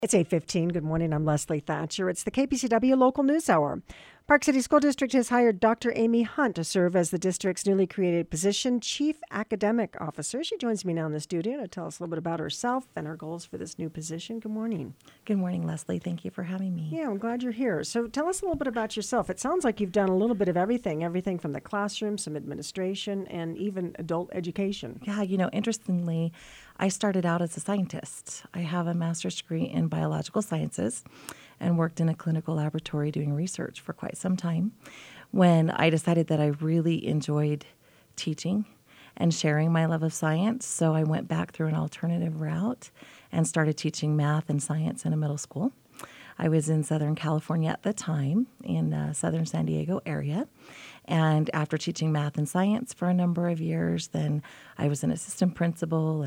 It's 8:15. Good morning. I'm Leslie Thatcher. It's the KPCW Local News Hour. Park City School District has hired Dr. Amy Hunt to serve as the district's newly created position, Chief Academic Officer. She joins me now in the studio to tell us a little bit about herself and her goals for this new position. Good morning. Good morning, Leslie. Thank you for having me. Yeah, I'm glad you're here. So tell us a little bit about yourself. It sounds like you've done a little bit of everything from the classroom, some administration, and even adult education. Yeah, interestingly, I started out as a scientist. I have a master's degree in biological sciences and worked in a clinical laboratory doing research for quite some time when I decided that I really enjoyed teaching and sharing my love of science. So I went back through an alternative route and started teaching math and science in a middle school. I was in Southern California at the time, in Southern San Diego area. And after teaching math and science for a number of years, then I was an assistant principal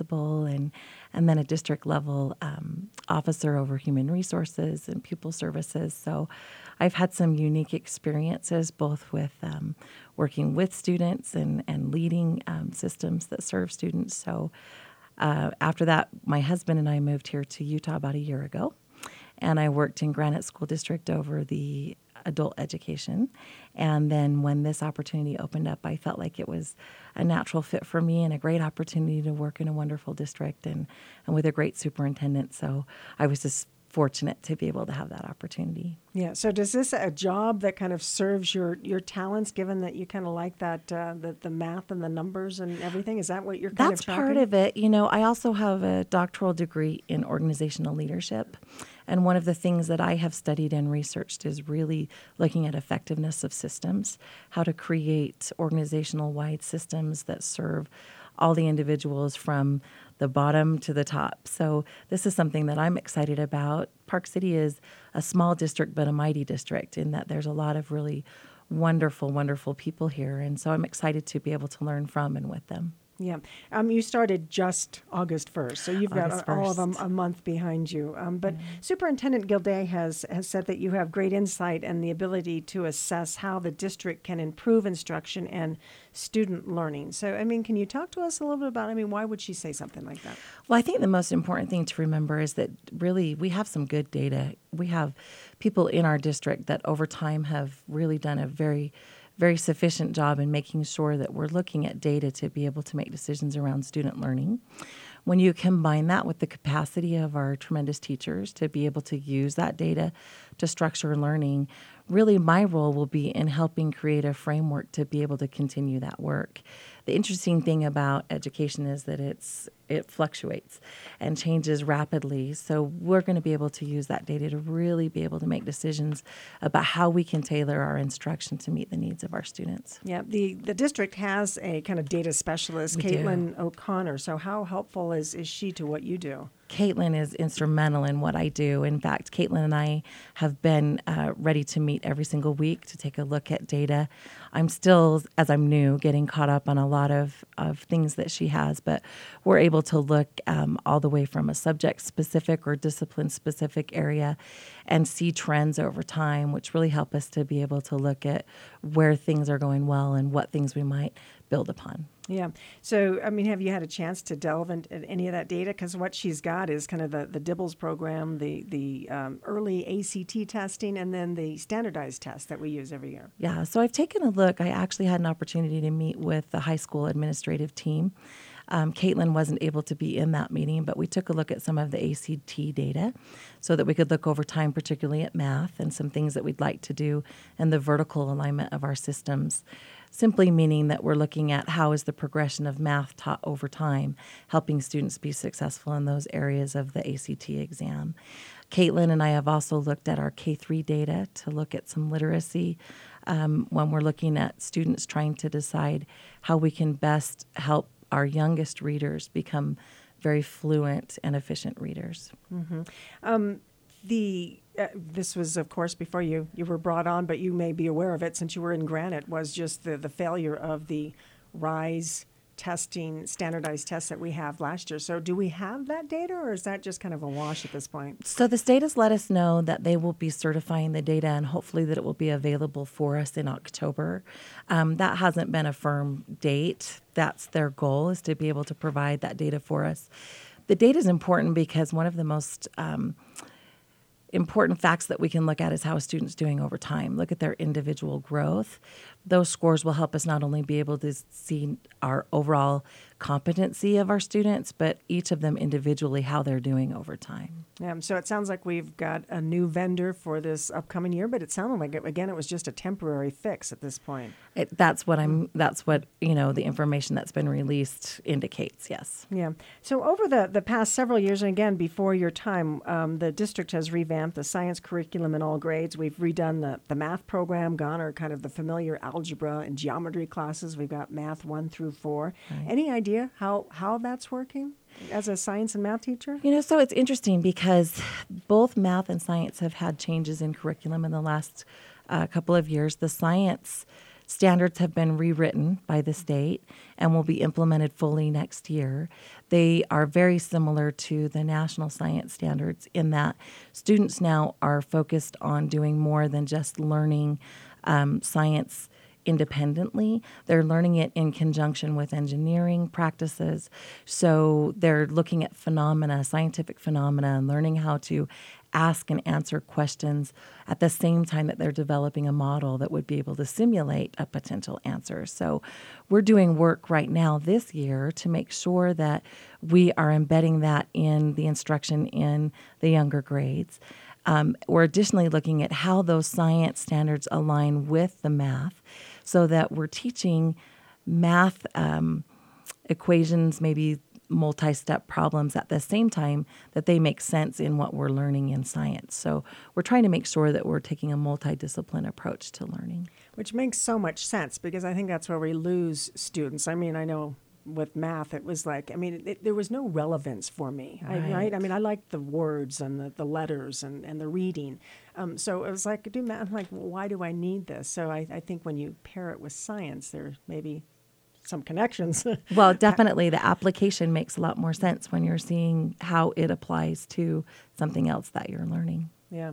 and then a district level officer over human resources and pupil services. So I've had some unique experiences both with working with students and leading systems that serve students. So after that, my husband and I moved here to Utah about a year ago. And I worked in Granite School District over the adult education. And then when this opportunity opened up, I felt like it was a natural fit for me and a great opportunity to work in a wonderful district and with a great superintendent. So I was just fortunate to be able to have that opportunity. Yeah. So does this a job that kind of serves your talents, given that you kind of like that, the math and the numbers and everything? Is that what you're kind That's of tracking? part of it. I also have a doctoral degree in organizational leadership. And one of the things that I have studied and researched is really looking at effectiveness of systems, how to create organizational-wide systems that serve all the individuals from the bottom to the top. So this is something that I'm excited about. Park City is a small district, but a mighty district in that there's a lot of really wonderful, wonderful people here. And so I'm excited to be able to learn from and with them. Yeah. You started just August 1st, so you've got all of them a month behind you. But Superintendent Gilday has said that you have great insight and the ability to assess how the district can improve instruction and student learning. So, can you talk to us a little bit about, why would she say something like that? Well, I think the most important thing to remember is that really we have some good data. We have people in our district that over time have really done a very sufficient job in making sure that we're looking at data to be able to make decisions around student learning. When you combine that with the capacity of our tremendous teachers to be able to use that data to structure learning, really my role will be in helping create a framework to be able to continue that work. The interesting thing about education is that it fluctuates and changes rapidly. So we're going to be able to use that data to really be able to make decisions about how we can tailor our instruction to meet the needs of our students. Yeah, the district has a kind of data specialist, Caitlin O'Connor. So how helpful is she to what you do? Caitlin is instrumental in what I do. In fact, Caitlin and I have been ready to meet every single week to take a look at data. I'm still, as I'm new, getting caught up on a lot of things that she has, but we're able to look all the way from a subject-specific or discipline-specific area and see trends over time, which really help us to be able to look at where things are going well and what things we might build upon. Yeah. So, have you had a chance to delve into any of that data? Because what she's got is kind of the DIBELS program, the early ACT testing, and then the standardized test that we use every year. Yeah. So I've taken a look. I actually had an opportunity to meet with the high school administrative team. Caitlin wasn't able to be in that meeting, but we took a look at some of the ACT data so that we could look over time, particularly at math and some things that we'd like to do in the vertical alignment of our systems. Simply meaning that we're looking at how is the progression of math taught over time, helping students be successful in those areas of the ACT exam. Caitlin and I have also looked at our K-3 data to look at some literacy when we're looking at students trying to decide how we can best help our youngest readers become very fluent and efficient readers. Mm-hmm. This was, of course, before you were brought on, but you may be aware of it since you were in Granite, was just the failure of the RISE testing, standardized tests that we have last year. So do we have that data, or is that just kind of a wash at this point? So the state has let us know that they will be certifying the data and hopefully that it will be available for us in October. That hasn't been a firm date. That's their goal, is to be able to provide that data for us. The data is important because one of the most important facts that we can look at is how a student's doing over time. Look at their individual growth. Those scores will help us not only be able to see our overall competency of our students, but each of them individually, how they're doing over time. Yeah, so it sounds like we've got a new vendor for this upcoming year, but it sounded like, again, it was just a temporary fix at this point. That's what the information that's been released indicates, yes. Yeah. So over the past several years, and again, before your time, the district has revamped the science curriculum in all grades. We've redone the math program, gone are kind of the familiar algebra and geometry classes. We've got math 1 through 4. Right. Any idea how that's working as a science and math teacher? So it's interesting because both math and science have had changes in curriculum in the last couple of years. The science standards have been rewritten by the state and will be implemented fully next year. They are very similar to the national science standards in that students now are focused on doing more than just learning science independently. They're learning it in conjunction with engineering practices. So they're looking at phenomena, scientific phenomena, and learning how to ask and answer questions at the same time that they're developing a model that would be able to simulate a potential answer. So we're doing work right now this year to make sure that we are embedding that in the instruction in the younger grades. We're additionally looking at how those science standards align with the math so that we're teaching math equations, maybe multi-step problems at the same time that they make sense in what we're learning in science. So we're trying to make sure that we're taking a multidiscipline approach to learning. Which makes so much sense because I think that's where we lose students. I mean, I know with math, it was like, there was no relevance for me, right? I liked the words and the letters and the reading. So it was like, do math, I'm like, well, why do I need this? So I think when you pair it with science, there may be some connections. Well, definitely the application makes a lot more sense when you're seeing how it applies to something else that you're learning. Yeah.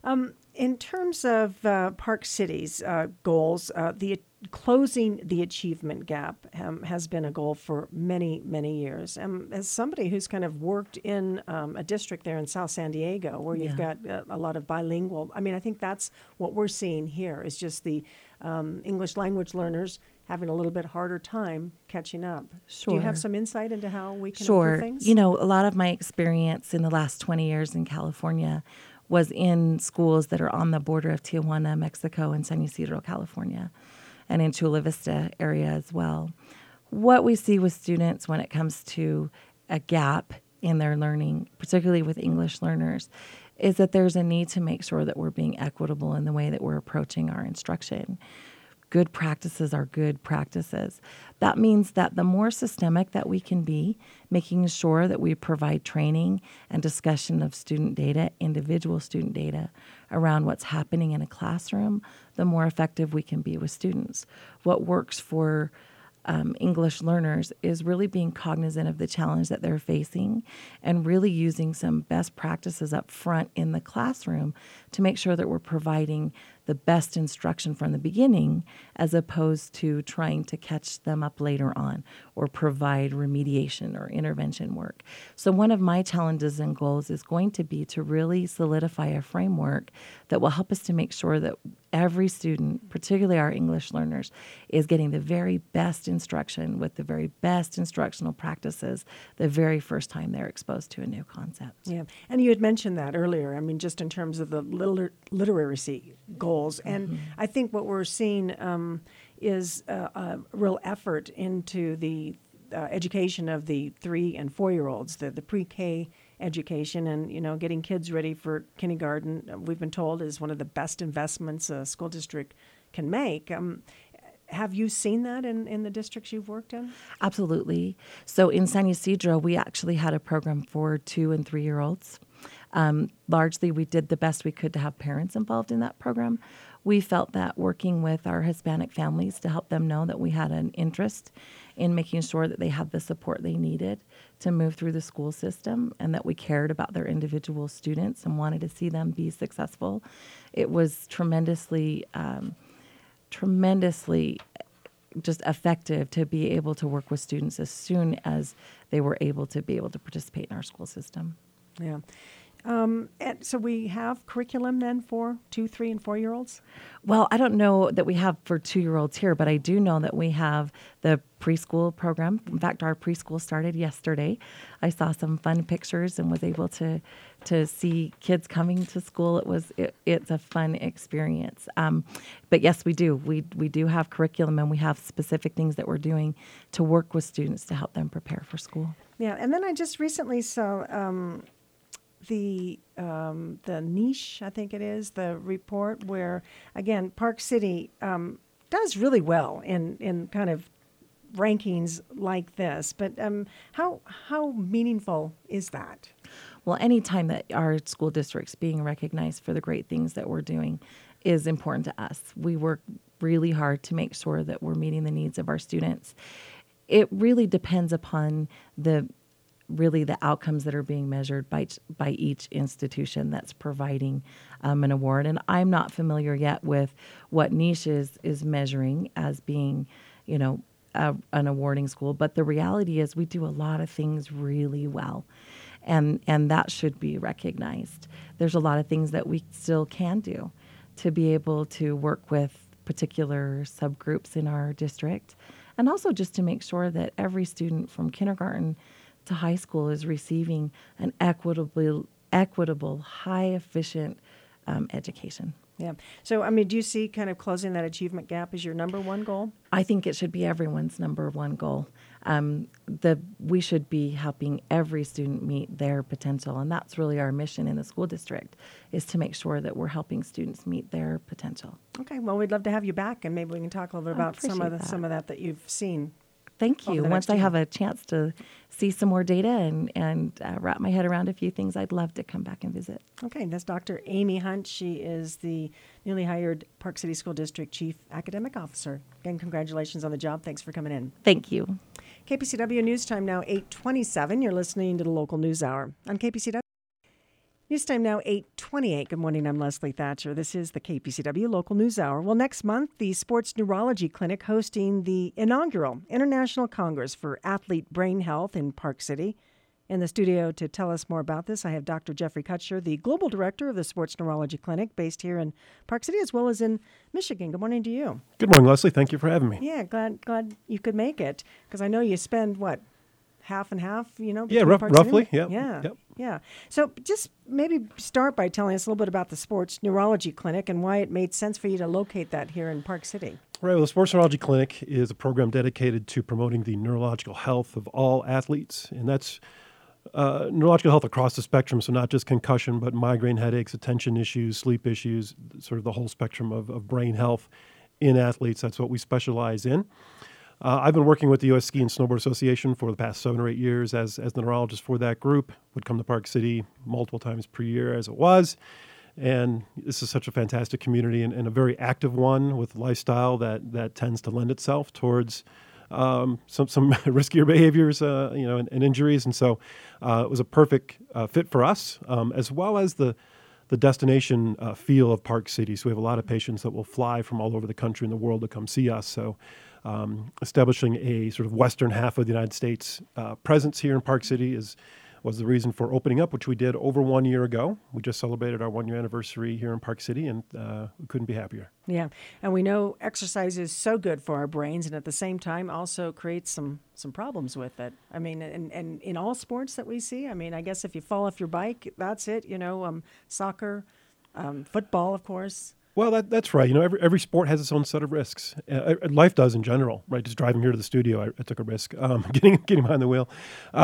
In terms of Park City's goals, the closing the achievement gap has been a goal for many, many years. As somebody who's kind of worked in a district there in South San Diego where you've got a lot of bilingual, I think that's what we're seeing here is just the English language learners having a little bit harder time catching up. Sure. Do you have some insight into how we can improve things? A lot of my experience in the last 20 years in California was in schools that are on the border of Tijuana, Mexico, and San Ysidro, California, and in Chula Vista area as well. What we see with students when it comes to a gap in their learning, particularly with English learners, is that there's a need to make sure that we're being equitable in the way that we're approaching our instruction. Good practices are good practices. That means that the more systemic that we can be, making sure that we provide training and discussion of student data, individual student data, around what's happening in a classroom, the more effective we can be with students. What works for English learners is really being cognizant of the challenge that they're facing and really using some best practices up front in the classroom to make sure that we're providing the best instruction from the beginning as opposed to trying to catch them up later on or provide remediation or intervention work. So one of my challenges and goals is going to be to really solidify a framework that will help us to make sure that every student, particularly our English learners, is getting the very best instruction with the very best instructional practices the very first time they're exposed to a new concept. Yeah, and you had mentioned that earlier, just in terms of the literacy goals. And I think what we're seeing is a real effort into the education of the 3 and 4-year-olds, the pre-K education, and getting kids ready for kindergarten. We've been told is one of the best investments a school district can make. Have you seen that in the districts you've worked in? Absolutely. So in San Ysidro, we actually had a program for 2 and 3-year-olds. Largely, we did the best we could to have parents involved in that program. We felt that working with our Hispanic families to help them know that we had an interest in making sure that they had the support they needed to move through the school system and that we cared about their individual students and wanted to see them be successful. It was tremendously just effective to be able to work with students as soon as they were able to participate in our school system. Yeah. And so we have curriculum then for 2, 3, and 4-year-olds? Well, I don't know that we have for 2-year-olds here, but I do know that we have the preschool program. In fact, our preschool started yesterday. I saw some fun pictures and was able to see kids coming to school. It's a fun experience. But yes, we do. We do have curriculum, and we have specific things that we're doing to work with students to help them prepare for school. Yeah, and then I just recently saw the niche, I think it is, the report where, again, Park City does really well in kind of rankings like this. But how meaningful is that? Well, any time that our school district's being recognized for the great things that we're doing is important to us. We work really hard to make sure that we're meeting the needs of our students. It really depends upon the outcomes that are being measured by each institution that's providing an award. And I'm not familiar yet with what Niche is measuring as being, an awarding school. But the reality is we do a lot of things really well, and that should be recognized. There's a lot of things that we still can do to be able to work with particular subgroups in our district, and also just to make sure that every student from kindergarten to high school is receiving an equitable, high efficient education. Yeah. So, do you see kind of closing that achievement gap as your number one goal? I think it should be everyone's number one goal. We should be helping every student meet their potential, and that's really our mission in the school district, is to make sure that we're helping students meet their potential. Okay. Well, we'd love to have you back, and maybe we can talk a little bit about some of that you've seen. Thank you. Once I have a chance to see some more data and wrap my head around a few things, I'd love to come back and visit. Okay, that's Dr. Amy Hunt. She is the newly hired Park City School District Chief Academic Officer. Again, congratulations on the job. Thanks for coming in. Thank you. KPCW News Time now 8:27. You're listening to the Local News Hour on KPCW. News time now 8:28. Good morning, I'm Leslie Thatcher. This is the KPCW Local News Hour. Well, next month, the Sports Neurology Clinic hosting the inaugural International Congress for Athlete Brain Health in Park City. In the studio to tell us more about this, I have Dr. Jeffrey Kutcher, the Global Director of the Sports Neurology Clinic based here in Park City as well as in Michigan. Good morning to you. Good morning, Leslie. Thank you for having me. Yeah, glad you could make it, because I know you spend, half and half, Yeah, roughly. Yeah. So just maybe start by telling us a little bit about the Sports Neurology Clinic and why it made sense for you to locate that here in Park City. Right. Well, the Sports Neurology Clinic is a program dedicated to promoting the neurological health of all athletes, and that's neurological health across the spectrum, so not just concussion, but migraine headaches, attention issues, sleep issues, sort of the whole spectrum of brain health in athletes. That's what we specialize in. I've been working with the U.S. Ski and Snowboard Association for the past 7 or 8 years as the neurologist for that group. Would come to Park City multiple times per year as it was. And this is such a fantastic community and a very active one with a lifestyle that tends to lend itself towards some riskier behaviors, and injuries. And so it was a perfect fit for us, as well as the destination feel of Park City. So we have a lot of patients that will fly from all over the country and the world to come see us. So establishing a sort of western half of the United States presence here in Park City was the reason for opening up, which we did over 1 year ago. We just celebrated our 1-year anniversary here in Park City, and we couldn't be happier. Yeah, and we know exercise is so good for our brains, and at the same time also creates some problems with it. I mean, and in all sports that we see, I guess if you fall off your bike, that's it. Soccer, football, of course. Well, that's right. Every sport has its own set of risks. Life does in general, right? Just driving here to the studio, I took a risk getting behind the wheel.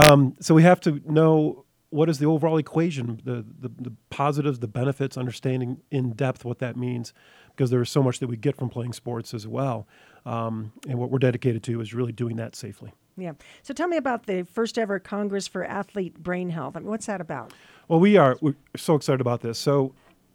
So we have to know what is the overall equation, the positives, the benefits, understanding in depth what that means, because there is so much that we get from playing sports as well. And what we're dedicated to is really doing that safely. Yeah. So tell me about the first ever Congress for Athlete Brain Health. What's that about? Well, we're so excited about this. So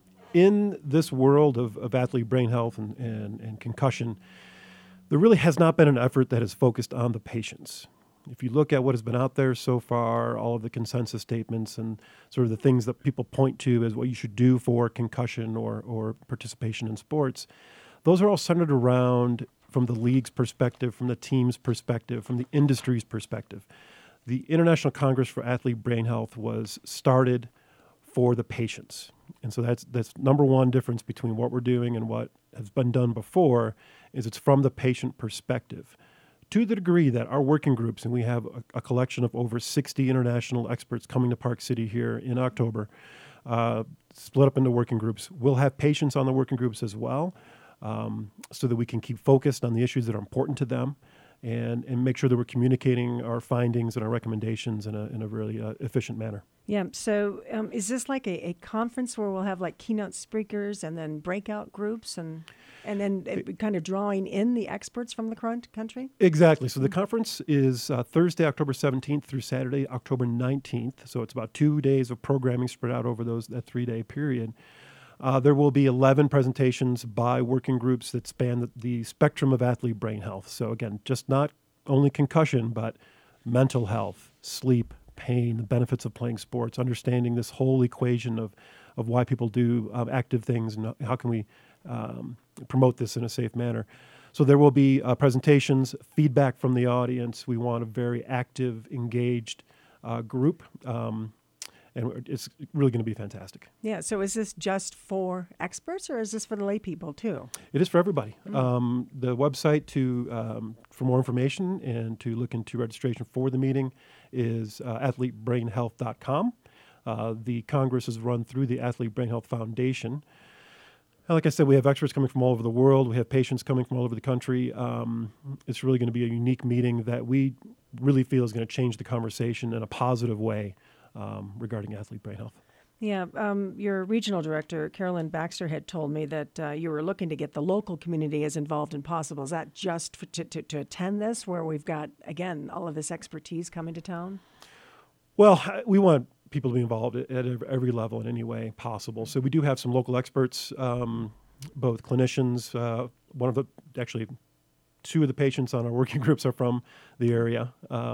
in this world of athlete brain health and concussion, there really has not been an effort that has focused on the patients. If you look at what has been out there so far, all of the consensus statements and sort of the things that people point to as what you should do for concussion or participation in sports, those are all centered around from the league's perspective, from the team's perspective, from the industry's perspective. The International Congress for Athlete Brain Health was started for the patients. And so that's number one difference between what we're doing and what has been done before is it's from the patient perspective. To the degree that our working groups, and we have a collection of over 60 international experts coming to Park City here in October, split up into working groups. We'll have patients on the working groups as well, so that we can keep focused on the issues that are important to them and make sure that we're communicating our findings and our recommendations in a really efficient manner. Yeah. So is this like a conference where we'll have like keynote speakers and then breakout groups and then kind of drawing in the experts from the country? Exactly. So the conference is Thursday, October 17th through Saturday, October 19th. So it's about 2 days of programming spread out over that 3-day period. There will be 11 presentations by working groups that span the spectrum of athlete brain health. So again, just not only concussion, but mental health, sleep, pain, the benefits of playing sports, understanding this whole equation of why people do active things and how can we promote this in a safe manner. So there will be presentations, feedback from the audience. We want a very active, engaged group. And it's really going to be fantastic. Yeah. So is this just for experts or is this for the lay people too? It is for everybody. The website for more information and to look into registration for the meeting is athletebrainhealth.com. The Congress is run through the Athlete Brain Health Foundation. And like I said, we have experts coming from all over the world. We have patients coming from all over the country. It's really going to be a unique meeting that we really feel is going to change the conversation in a positive way regarding athlete brain health. Yeah, your regional director, Carolyn Baxter, had told me that you were looking to get the local community as involved as possible. Is that just to attend this, where we've got, again, all of this expertise coming to town? Well, we want people to be involved at every level in any way possible. So we do have some local experts, both clinicians. Actually, 2 of the patients on our working groups are from the area.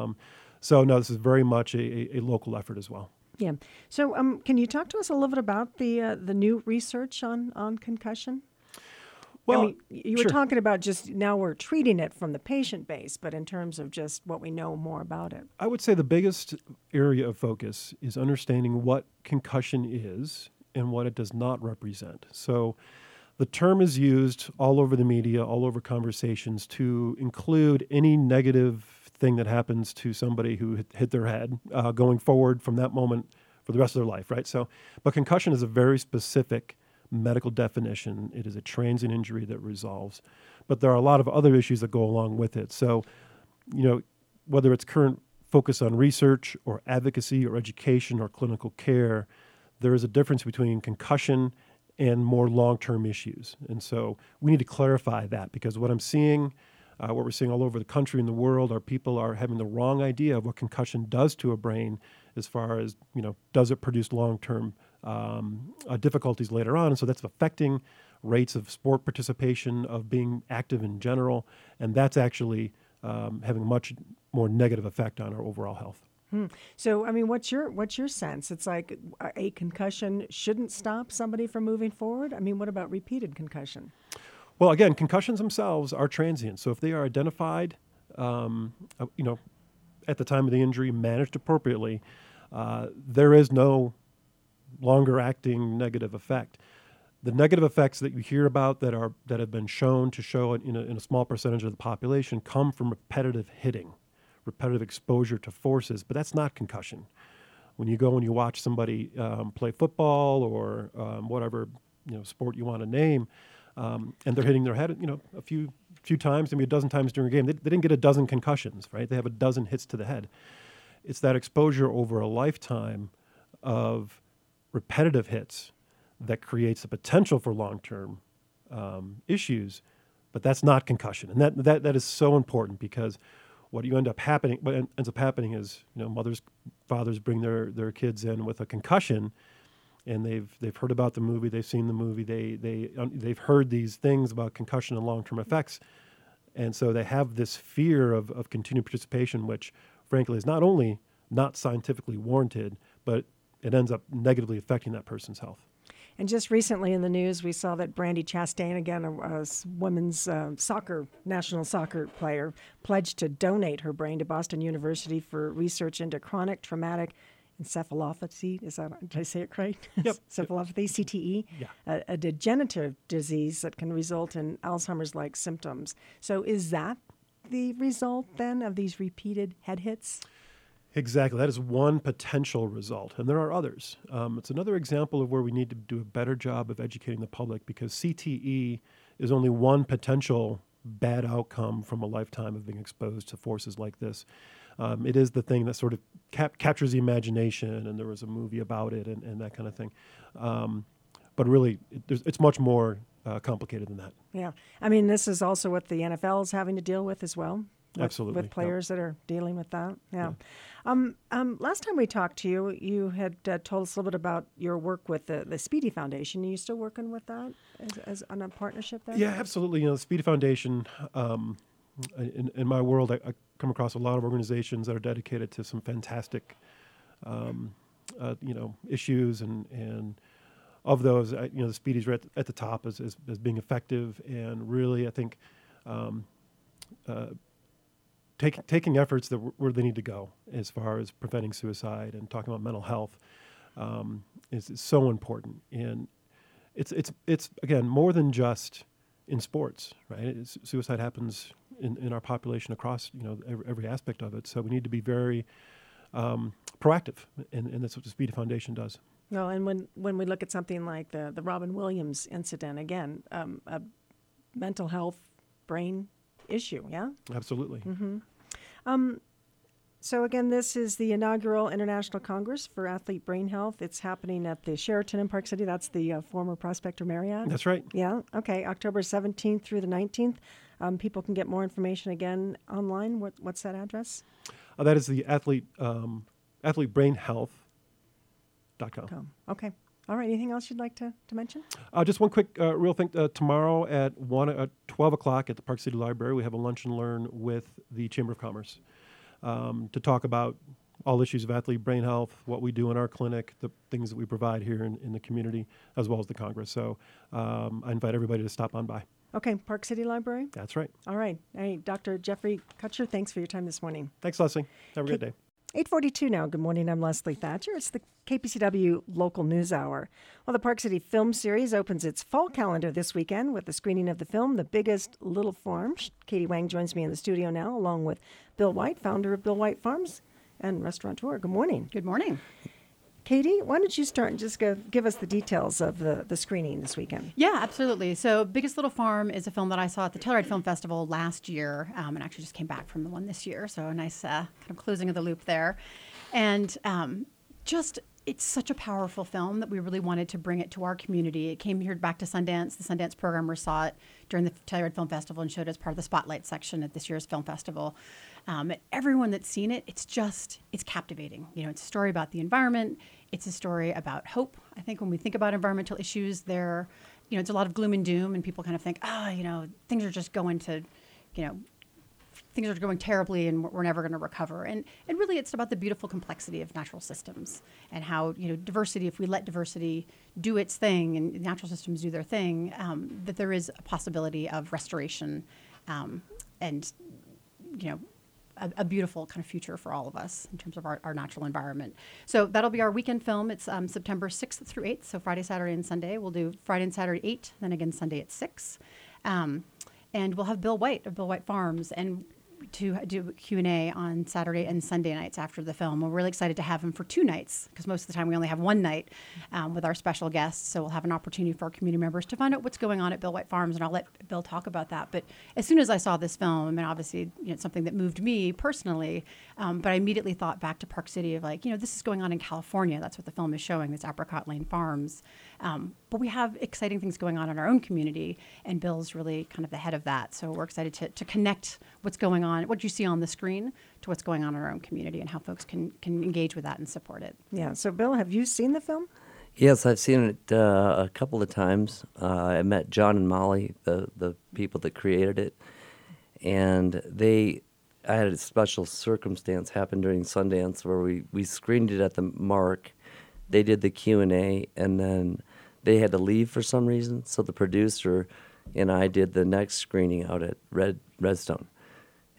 So, no, this is very much a local effort as well. Yeah. So can you talk to us a little bit about the new research on concussion? Well, I mean, you were talking about just now we're treating it from the patient base, but in terms of just what we know more about it. I would say the biggest area of focus is understanding what concussion is and what it does not represent. So the term is used all over the media, all over conversations to include any negative thing that happens to somebody who hit their head going forward from that moment for the rest of their life, right? So, but concussion is a very specific medical definition. It is a transient injury that resolves. But there are a lot of other issues that go along with it. So, whether it's current focus on research or advocacy or education or clinical care, there is a difference between concussion and more long-term issues. And so we need to clarify that because what I'm seeing what we're seeing all over the country and the world are people are having the wrong idea of what concussion does to a brain as far as, does it produce long-term difficulties later on. And so that's affecting rates of sport participation, of being active in general, and that's actually having a much more negative effect on our overall health. So, I mean, what's your sense? It's like a concussion shouldn't stop somebody from moving forward? I mean, what about repeated concussion? Well, again, concussions themselves are transient. So if they are identified, at the time of the injury, managed appropriately, there is no longer acting negative effect. The negative effects that you hear about that have been shown to show in a small percentage of the population come from repetitive hitting, repetitive exposure to forces, but that's not concussion. When you go and you watch somebody play football or whatever sport you want to name, and they're hitting their head, a few times, maybe a dozen times during a game. They didn't get a dozen concussions, right? They have a dozen hits to the head. It's that exposure over a lifetime of repetitive hits that creates the potential for long-term issues, but that's not concussion. And that is so important because what ends up happening is, mothers, fathers bring their kids in with a concussion, and they've heard about the movie, they've seen the movie, they've heard these things about concussion and long-term effects, and so they have this fear of continued participation, which frankly is not only not scientifically warranted, but it ends up negatively affecting that person's health. And just recently in the news, we saw that Brandi Chastain, again, a women's national soccer player, pledged to donate her brain to Boston University for research into chronic traumatic encephalopathy. Did I say it right? Yep. Encephalopathy, CTE, Yeah. a degenerative disease that can result in Alzheimer's-like symptoms. So is that the result then of these repeated head hits? Exactly. That is one potential result, and there are others. It's another example of where we need to do a better job of educating the public, because CTE is only one potential bad outcome from a lifetime of being exposed to forces like this. It is the thing that sort of captures the imagination, and there was a movie about it and that kind of thing. But really, it's much more complicated than that. Yeah. I mean, this is also what the NFL is having to deal with as well. Absolutely. With players that are dealing with that. Yeah. Last time we talked to you, you had told us a little bit about your work with the Speedy Foundation. Are you still working with that as on a partnership there? Yeah, absolutely. The Speedy Foundation, in my world, I come across a lot of organizations that are dedicated to some fantastic, issues, and of those, the Speedy's right at the top as being effective, and really, I think, taking efforts where they need to go as far as preventing suicide and talking about mental health is so important. And it's again more than just in sports, right? Suicide happens in our population across every aspect of it. So we need to be very proactive, and that's what the Speedy Foundation does. Well, and when we look at something like the Robin Williams incident, again, a mental health brain issue, yeah? Absolutely. Mm-hmm. So again, this is the inaugural International Congress for Athlete Brain Health. It's happening at the Sheraton in Park City. That's the former Prospector Marriott. That's right. Yeah. Okay. October 17th through the 19th. People can get more information again online. What's that address? That is the athletebrainhealth.com. Okay. All right. Anything else you'd like to mention? Just one quick real thing. Tomorrow at 12 o'clock at the Park City Library, we have a lunch and learn with the Chamber of Commerce to talk about all issues of athlete brain health, what we do in our clinic, the things that we provide here in the community, as well as the Congress. So I invite everybody to stop on by. Okay. Park City Library? That's right. All right. Hey, Dr. Jeffrey Kutcher, thanks for your time this morning. Thanks, Leslie. Have a good day. 8:42 now. Good morning. I'm Leslie Thatcher. It's the KPCW Local News Hour. Well, the Park City Film Series opens its fall calendar this weekend with the screening of the film, The Biggest Little Farm. Katie Wang joins me in the studio now, along with Bill White, founder of Bill White Farms and restaurateur. Good morning. Good morning. Katie, why don't you start and just give us the details of the screening this weekend? Yeah, absolutely. So Biggest Little Farm is a film that I saw at the Telluride Film Festival last year, and actually just came back from the one this year. So a nice kind of closing of the loop there. And it's such a powerful film that we really wanted to bring it to our community. It came here back to Sundance. The Sundance programmer saw it during the Telluride Film Festival and showed it as part of the Spotlight section at this year's film festival. Everyone that's seen it, it's captivating. It's a story about the environment. It's a story about hope. I think when we think about environmental issues, it's a lot of gloom and doom, and people kind of think, things are just going to, things are going terribly, and we're never going to recover. And really, it's about the beautiful complexity of natural systems and how diversity. If we let diversity do its thing and natural systems do their thing, that there is a possibility of restoration, and a beautiful kind of future for all of us in terms of our natural environment. So that'll be our weekend film. It's September 6th through 8th, so Friday, Saturday, and Sunday. We'll do Friday and Saturday at 8, then again Sunday at 6. And we'll have Bill White of Bill White Farms and to do Q&A on Saturday and Sunday nights after the film. We're really excited to have him for 2 nights because most of the time we only have one night with our special guests. So we'll have an opportunity for our community members to find out what's going on at Bill White Farms, and I'll let Bill talk about that. But as soon as I saw this film, obviously it's something that moved me personally, but I immediately thought back to Park City of this is going on in California. That's what the film is showing, this Apricot Lane Farms. But we have exciting things going on in our own community, and Bill's really kind of the head of that. So we're excited to connect what's going on, what you see on the screen, to what's going on in our own community and how folks can engage with that and support it. Yeah. So, Bill, have you seen the film? Yes, I've seen it a couple of times. I met John and Molly, the people that created it, and I had a special circumstance happen during Sundance where we screened it at the Mark. They did the Q&A, and then they had to leave for some reason, so the producer and I did the next screening out at Redstone.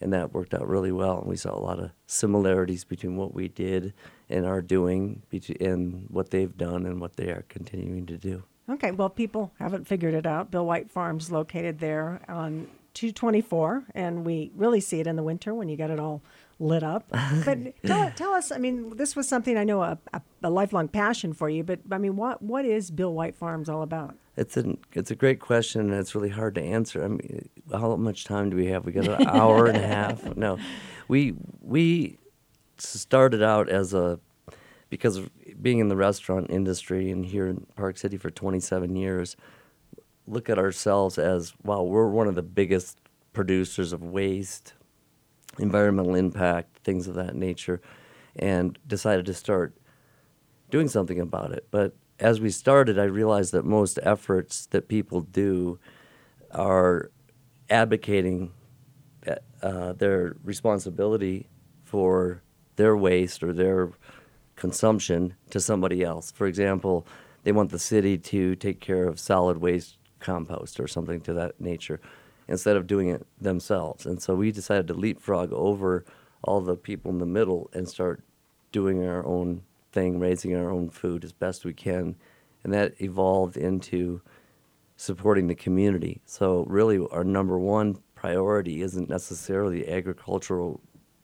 and that worked out really well. And we saw a lot of similarities between what we did and are doing, and what they've done and what they are continuing to do. Okay, well, people haven't figured it out. Bill White Farm's located there on 224, and we really see it in the winter when you get it all lit up. But tell us, I mean, this was something I know a lifelong passion for you, but I mean, what is Bill White Farms all about? It's a great question, and it's really hard to answer. I mean, how much time do we have? We got an hour and a half. No, we started out because of being in the restaurant industry and here in Park City for 27 years. Look at ourselves as, wow, we're one of the biggest producers of waste, environmental impact, things of that nature, and decided to start doing something about it. But as we started, I realized that most efforts that people do are advocating their responsibility for their waste or their consumption to somebody else. For example, they want the city to take care of solid waste compost or something to that nature instead of doing it themselves. And so we decided to leapfrog over all the people in the middle and start doing our own thing, raising our own food as best we can. And that evolved into supporting the community. So really our number one priority isn't necessarily agriculturally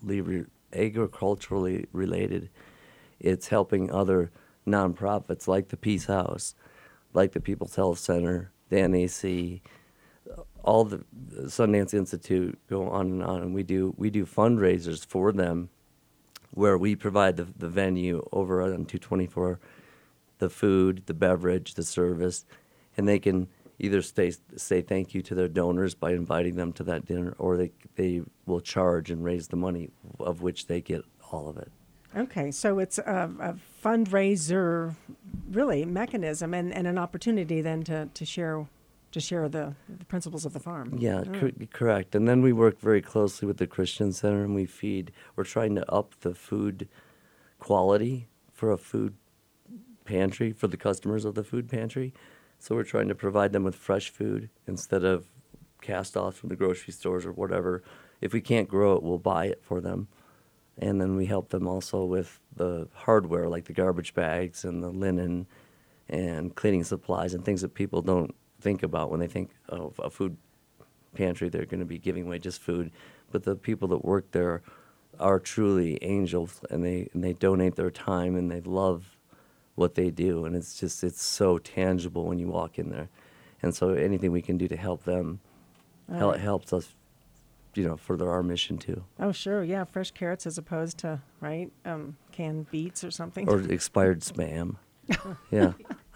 related. It's helping other nonprofits like the Peace House, like the People's Health Center, the NAC, all the Sundance Institute, go on, and we do fundraisers for them where we provide the venue over on 224, the food, the beverage, the service, and they can either say thank you to their donors by inviting them to that dinner, or they will charge and raise the money, of which they get all of it. Okay, so it's a fundraiser, really, mechanism and an opportunity then to share the principles of the farm. Yeah, correct. And then we work very closely with the Christian Center, and we're trying to up the food quality for a food pantry, for the customers of the food pantry. So we're trying to provide them with fresh food instead of cast-offs from the grocery stores or whatever. If we can't grow it, we'll buy it for them. And then we help them also with the hardware, like the garbage bags and the linen and cleaning supplies and things that people don't think about when they think of a food pantry. They're going to be giving away just food. But the people that work there are truly angels, and they donate their time, and they love what they do. And it's so tangible when you walk in there. And so anything we can do to help them helps us, further our mission too. Oh, sure, yeah, fresh carrots as opposed to, right, canned beets or something. Or expired Spam. Yeah.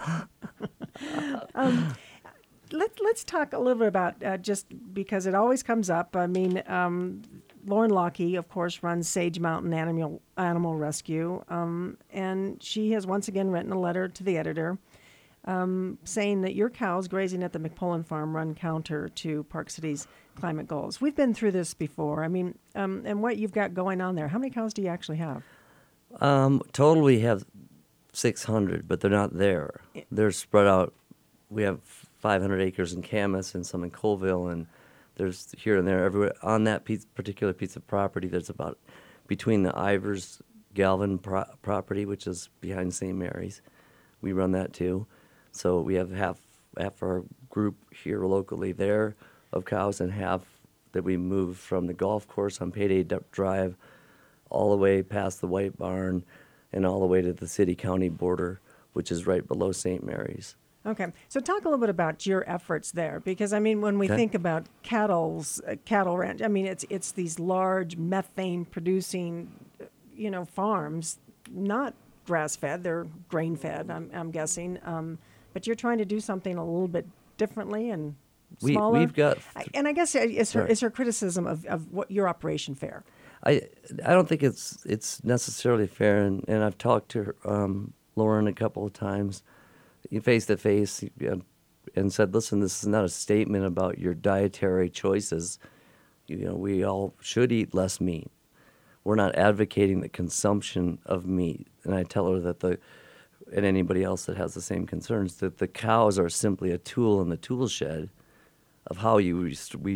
Let's talk a little bit about, just because it always comes up, I mean, Lauren Lockey, of course, runs Sage Mountain Animal Rescue, and she has once again written a letter to the editor saying that your cows grazing at the McPullen Farm run counter to Park City's climate goals. We've been through this before. I mean, and what you've got going on there, how many cows do you actually have? Total we have 600, but they're not there. They're spread out. We have 500 acres in Camas and some in Colville, and there's here and there everywhere. On that particular piece of property, there's about, between the Ivers Galvin property, which is behind St. Mary's, we run that too. So we have half our group here locally there of cows, and half that we move from the golf course on Payday Drive all the way past the White Barn and all the way to the city-county border, which is right below St. Mary's. Okay, so talk a little bit about your efforts there, because I mean, when we think about cattle ranch, I mean, it's these large methane-producing, farms, not grass-fed; they're grain-fed. I'm guessing, but you're trying to do something a little bit differently and smaller. We've got, and I guess is her criticism of what your operation fair? I don't think it's necessarily fair, and I've talked to Lauren a couple of times, face to face, and said, listen, this is not a statement about your dietary choices. We all should eat less meat. We're not advocating the consumption of meat. And I tell her that and anybody else that has the same concerns, that the cows are simply a tool in the tool shed of how we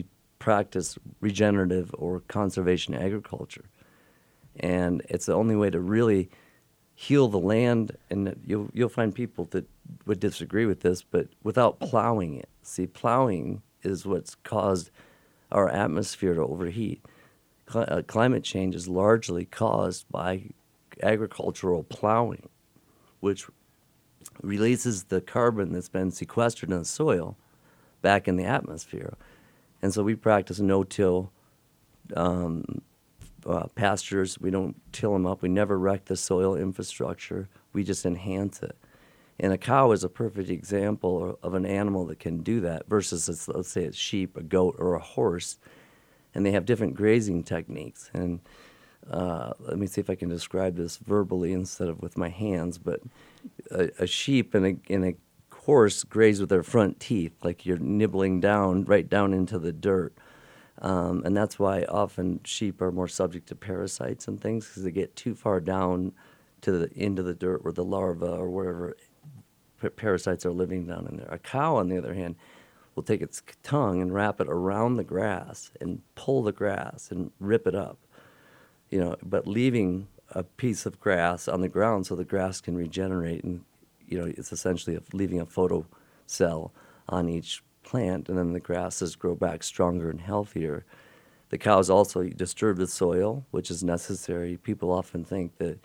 practice regenerative or conservation agriculture. And it's the only way to really heal the land, and you'll find people that would disagree with this, but without plowing it. See, plowing is what's caused our atmosphere to overheat. Climate change is largely caused by agricultural plowing, which releases the carbon that's been sequestered in the soil back in the atmosphere. And so we practice no-till pastures. We don't till them up. We never wreck the soil infrastructure. We just enhance it. And a cow is a perfect example of an animal that can do that versus, let's say, a sheep, a goat, or a horse. And they have different grazing techniques. And let me see if I can describe this verbally instead of with my hands. But a sheep and a horse graze with their front teeth, like you're nibbling down, right down into the dirt. And that's why often sheep are more subject to parasites and things, because they get too far down into the dirt where the larvae or wherever parasites are living down in there. A cow, on the other hand, will take its tongue and wrap it around the grass and pull the grass and rip it up, but leaving a piece of grass on the ground so the grass can regenerate. And, it's essentially leaving a photocell on each plant, and then the grasses grow back stronger and healthier. The cows also disturb the soil, which is necessary. People often think that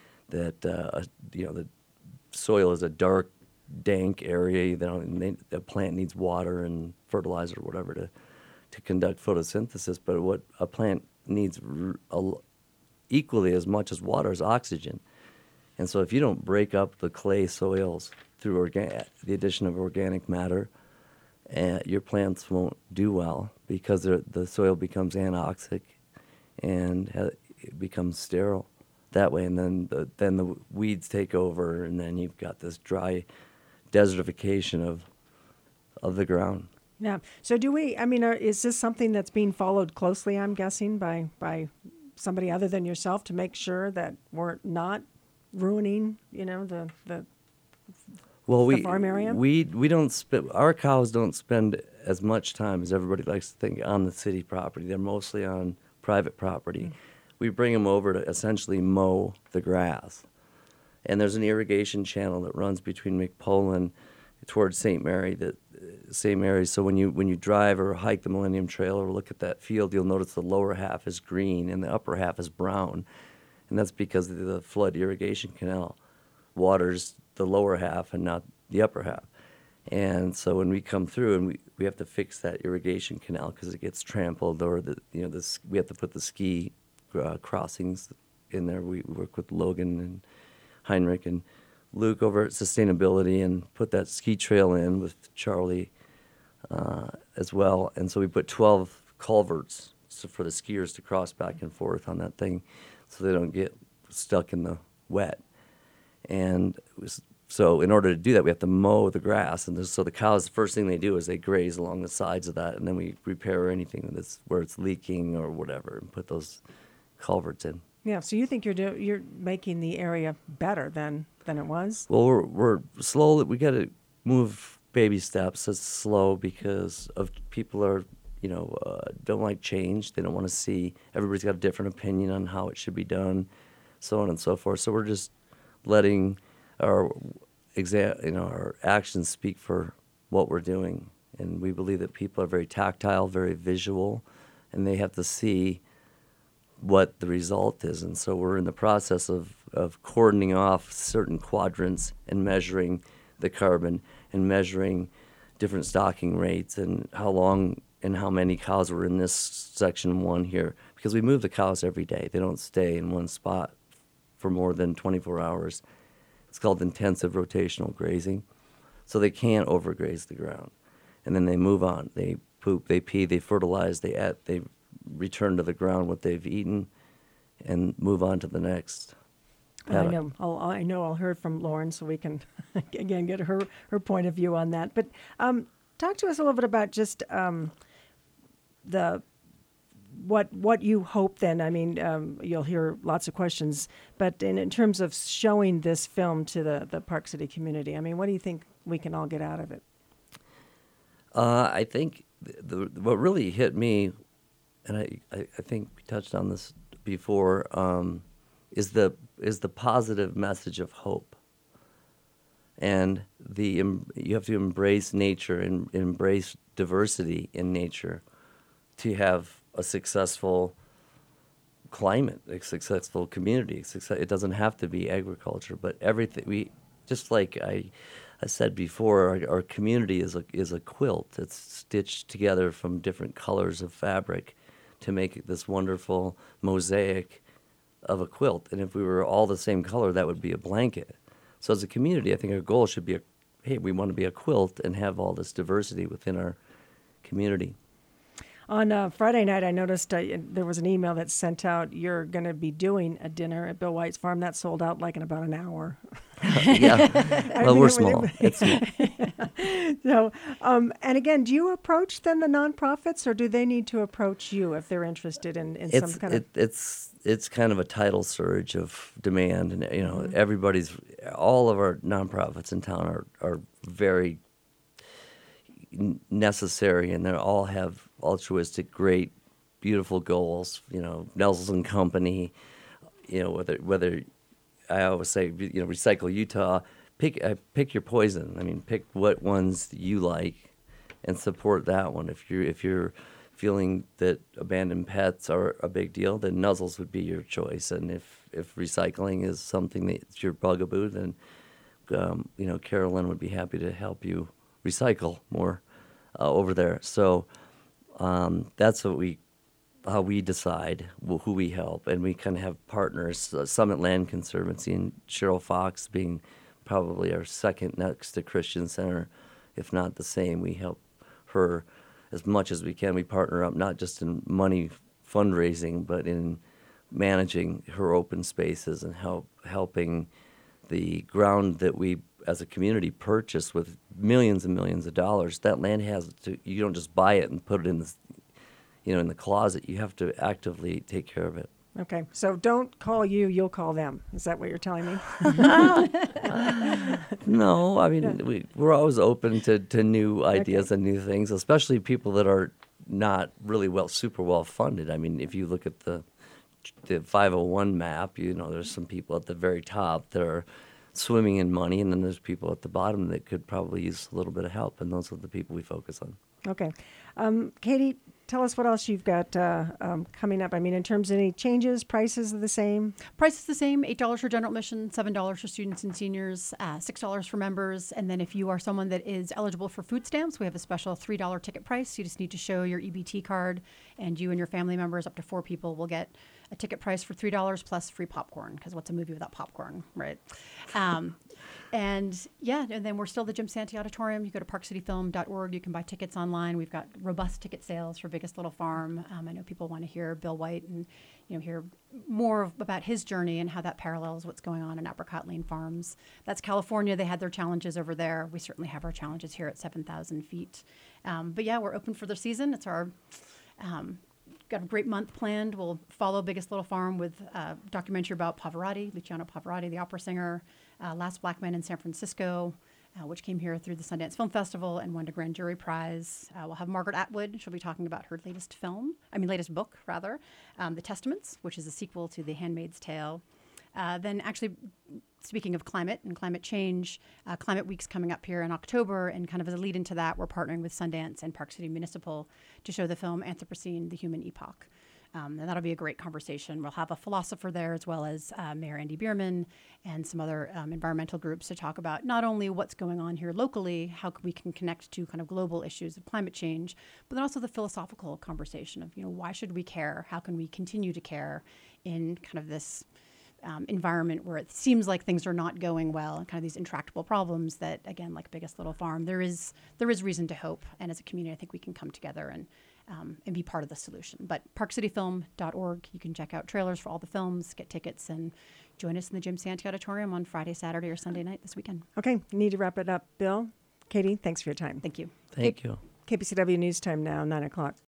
the soil is a dark, dank area. The plant needs water and fertilizer or whatever to conduct photosynthesis. But what a plant needs equally as much as water is oxygen. And so if you don't break up the clay soils through the addition of organic matter, your plants won't do well because the soil becomes anoxic and it becomes sterile that way. And then the weeds take over, and then you've got this dry desertification of the ground. Yeah. So is this something that's being followed closely, I'm guessing, by somebody other than yourself to make sure that we're not ruining, the farm area? We don't our cows don't spend as much time as everybody likes to think on the city property. They're mostly on private property. Mm-hmm. We bring them over to essentially mow the grass. And there's an irrigation channel that runs between McPolin towards St. Mary, same area. So when you drive or hike the Millennium Trail or look at that field, you'll notice the lower half is green and the upper half is brown. And that's because the flood irrigation canal waters the lower half and not the upper half. And so when we come through and we have to fix that irrigation canal because it gets trampled, or we have to put the ski crossings in there. We work with Logan and Heinrich and Luke over at Sustainability and put that ski trail in with Charlie as well. And so we put 12 culverts for the skiers to cross back and forth on that thing so they don't get stuck in the wet. And so in order to do that, we have to mow the grass. And so the cows, the first thing they do is they graze along the sides of that, and then we repair anything that's where it's leaking or whatever and put those culverts in. Yeah, so you think you're making the area better than it was? Well, we're slow. We got to move baby steps. It's slow because of people are, don't like change. They don't want to see. Everybody's got a different opinion on how it should be done, so on and so forth. So we're just letting our actions speak for what we're doing. And we believe that people are very tactile, very visual, and they have to see what the result is. And so we're in the process of cordoning off certain quadrants and measuring the carbon and measuring different stocking rates and how long and how many cows were in this section 1 here. Because we move the cows every day. They don't stay in one spot for more than 24 hours. It's called intensive rotational grazing. So they can't overgraze the ground. And then they move on. They poop, they pee, they fertilize, they return to the ground what they've eaten and move on to the next paddock. I know I'll hear from Lauren so we can, again, get her point of view on that. But talk to us a little bit about just what you hope then. I mean, you'll hear lots of questions, but in terms of showing this film to the Park City community, I mean, what do you think we can all get out of it? I think what really hit me, and I think we touched on this before, is the positive message of hope. And you have to embrace nature and embrace diversity in nature to have a successful climate, a successful community. It doesn't have to be agriculture, but everything just like I said before, our community is a quilt. It's stitched together from different colors of fabric to make this wonderful mosaic of a quilt. And if we were all the same color, that would be a blanket. So as a community, I think our goal should be, hey, we want to be a quilt and have all this diversity within our community. On Friday night, I noticed there was an email that sent out, you're going to be doing a dinner at Bill White's farm. That sold out like in about an hour. Yeah. Well, we're small. It's small. So, and again, do you approach then the nonprofits, or do they need to approach you if they're interested in some kind of... It's kind of a tidal surge of demand. And, all of our nonprofits in town are very necessary, and they all have altruistic, great, beautiful goals. Nelson Company. Whether I always say, Recycle Utah. Pick your poison. I mean, pick what ones you like, and support that one. If you're feeling that abandoned pets are a big deal, then Nuzzles would be your choice. And if recycling is something that's your bugaboo, then Carolyn would be happy to help you recycle more over there. So that's how we decide who we help, and we kind of have partners. Summit Land Conservancy and Cheryl Fox being probably our second next to Christian Center, if not the same. We help her as much as we can. We partner up not just in money fundraising, but in managing her open spaces and helping the ground that we as a community purchase with millions and millions of dollars. That land you don't just buy it and put it in the closet. You have to actively take care of it. Okay, so don't call you, you'll call them. Is that what you're telling me? No, I mean, we're always open to new ideas and new things, especially people that are not really super well funded. I mean, if you look at the 501 map, there's some people at the very top that are swimming in money, and then there's people at the bottom that could probably use a little bit of help, and those are the people we focus on. Okay. Katie, tell us what else you've got coming up. I mean, in terms of any changes, prices are the same? Price is the same, $8 for general admission, $7 for students and seniors, $6 for members. And then if you are someone that is eligible for food stamps, we have a special $3 ticket price. You just need to show your EBT card, and you and your family members, up to 4 people, will get a ticket price for $3 plus free popcorn, because what's a movie without popcorn, right? And then we're still the Jim Santee Auditorium. You go to parkcityfilm.org. You can buy tickets online. We've got robust ticket sales for Biggest Little Farm. I know people want to hear Bill White and hear more about his journey and how that parallels what's going on in Apricot Lane Farms. That's California. They had their challenges over there. We certainly have our challenges here at 7,000 feet. But we're open for the season. It's our got a great month planned. We'll follow Biggest Little Farm with a documentary about Pavarotti, Luciano Pavarotti, the opera singer, Last Black Man in San Francisco, which came here through the Sundance Film Festival and won a Grand Jury Prize. We'll have Margaret Atwood. She'll be talking about her latest book, The Testaments, which is a sequel to The Handmaid's Tale. Then actually, speaking of climate and climate change, Climate Week's coming up here in October, and kind of as a lead into that, we're partnering with Sundance and Park City Municipal to show the film Anthropocene, The Human Epoch. And that'll be a great conversation. We'll have a philosopher there, as well as Mayor Andy Bierman and some other environmental groups to talk about not only what's going on here locally, how we can connect to kind of global issues of climate change, but then also the philosophical conversation of, why should we care? How can we continue to care in kind of this environment where it seems like things are not going well, and kind of these intractable problems that, again, like Biggest Little Farm, there is reason to hope. And as a community, I think we can come together and be part of the solution. But parkcityfilm.org, you can check out trailers for all the films, get tickets, and join us in the Jim Santee Auditorium on Friday, Saturday, or Sunday night this weekend. Okay, need to wrap it up. Bill, Katie, thanks for your time. Thank you. Thank you. KPCW News Time now, 9 o'clock.